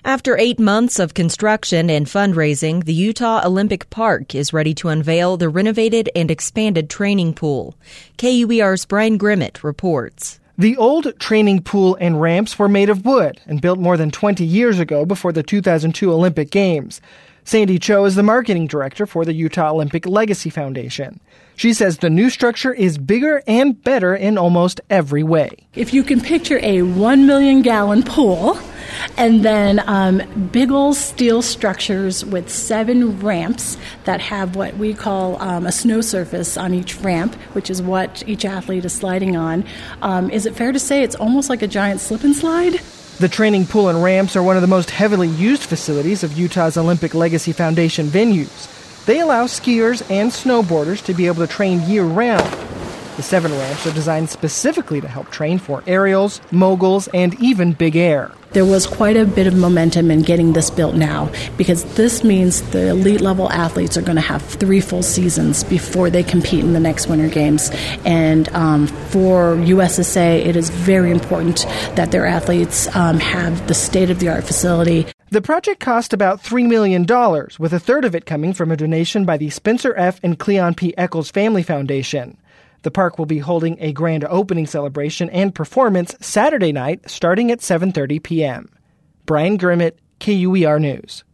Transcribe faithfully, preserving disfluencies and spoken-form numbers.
After eight months of construction and fundraising, the Utah Olympic Park is ready to unveil the renovated and expanded training pool. K U E R's Brian Grimmett reports. The old training pool and ramps were made of wood and built more than twenty years ago before the two thousand two Olympic Games. Sandy Cho is the marketing director for the Utah Olympic Legacy Foundation. She says the new structure is bigger and better in almost every way. If you can picture a one million gallon pool and then um, big old steel structures with seven ramps that have what we call um, a snow surface on each ramp, which is what each athlete is sliding on, um, is it fair to say it's almost like a giant slip and slide? The training pool and ramps are one of the most heavily used facilities of Utah's Olympic Legacy Foundation venues. They allow skiers and snowboarders to be able to train year-round. The seven ramps are designed specifically to help train for aerials, moguls, and even big air. There was quite a bit of momentum in getting this built now because this means the elite-level athletes are going to have three full seasons before they compete in the next Winter Games. And um, for U S S A, it is very important that their athletes um, have the state-of-the-art facility. The project cost about three million dollars, with a third of it coming from a donation by the Spencer F. and Cleon P. Eccles Family Foundation. The park will be holding a grand opening celebration and performance Saturday night starting at seven thirty p.m. Brian Grimmett, K U E R News.